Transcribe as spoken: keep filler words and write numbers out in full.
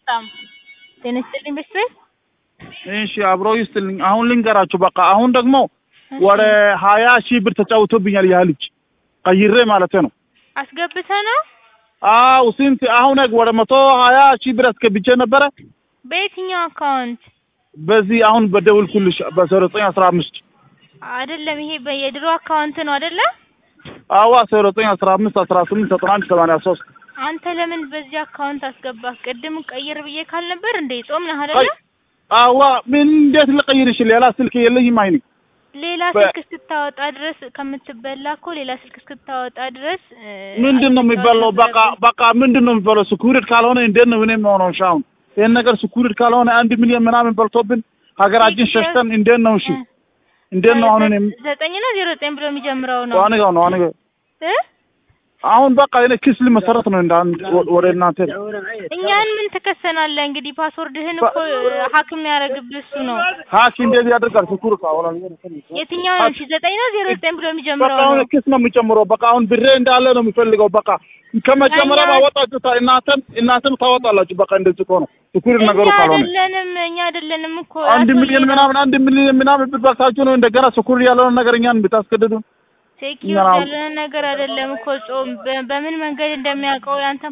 በጣም ተነስተልኝ በስተ እሺ አብሮ ይስጥልኝ አሁን ልንገራችሁ በቃ አሁን ደግሞ ወደ ሀያ ሺህ ብር ተጫውቶብኛል ያ ልጅ ቀይሬ ማለት ነው አስገብተ ነው አው ስንት አሁን ወደ መቶ ሀያ ሺህ ብር አስገብቼ ነበረ በየትኛው አካውንት በዚህ አሁን በደውልኩልሽ በዘጠኝ አስራ አምስት አይደለም ይሄ በየድሮ አካውንት ነው አይደለ አዋ ዘጠኝ አስራ አምስት አስራ ስምንት ዘጠና አንድ ሰማንያ ሶስት አንተ ለምን በዚህ አካውንት አስገባህ ቅድም ቀይር ብዬ ካል ነበር እንዴ ጾም ነህ አይደለ አዋ ምን እንዴት ልቀይርሽ ሌላ ስልክ የለኝም አይኔ ሌላ ስልክ ስታወጣ ድረስ ከምትበላኮ ሌላ ስልክ ስታወጣ ድረስ ምንድነው የሚባለው በቃ በቃ ምንድነው የሚባለው ስኩሪት ካልሆነ እንዴት ነው እኔም ሆኖ ሻውን ይሄን ነገር ስኩሪት ካልሆነ አንድ ሚሊዮን ምናምን በልቶብን ሀገራችን ሸሽተን እንዴት ነው እሺ እንዴት ነው አሁን እኔ ዘጠኝ ነው ዜሮ ዘጠኝ ብሎ የሚጀምረው ነው ዋን ነው ዋን ነው እ አሁን በቃ እኔ ክስ ለመሰረት ነው እንዳንድ ወደ እናንተ እኛን ምን ተከሰናለ እንግዲህ ፓስወርድህን እኮ ሀክም ያረግብህ እሱ ነው ሀክ እንደዚህ ያደርጋል ስኩር ካወላ የትኛው ነው ዘጠኝ ነው ዜሮ ዘጠኝ ብሎ የሚጀምረው በቃ አሁን ክስ ነው የሚጨምረው በቃ አሁን ብሬ እንዳለ ነው የሚፈልገው በቃ ከመጀመሪያ ባወጣችሁ እናንተም እናንተም ታወጣላችሁ በቃ እንደዚህ እኮ ነው ስኩር ነገሩ ካልሆነ አይደለንም እኛ አይደለንም እኮ አንድ ሚሊዮን ምናምን አንድ ሚሊዮን ምናምን ብትባሳችሁ ነው እንደገና ስኩር ያለው ነገር እኛን ብታስገድዱ ሴኪዩር ያለ ነገር አይደለም እኮ ጾም በምን መንገድ እንደሚያውቀው ያንተ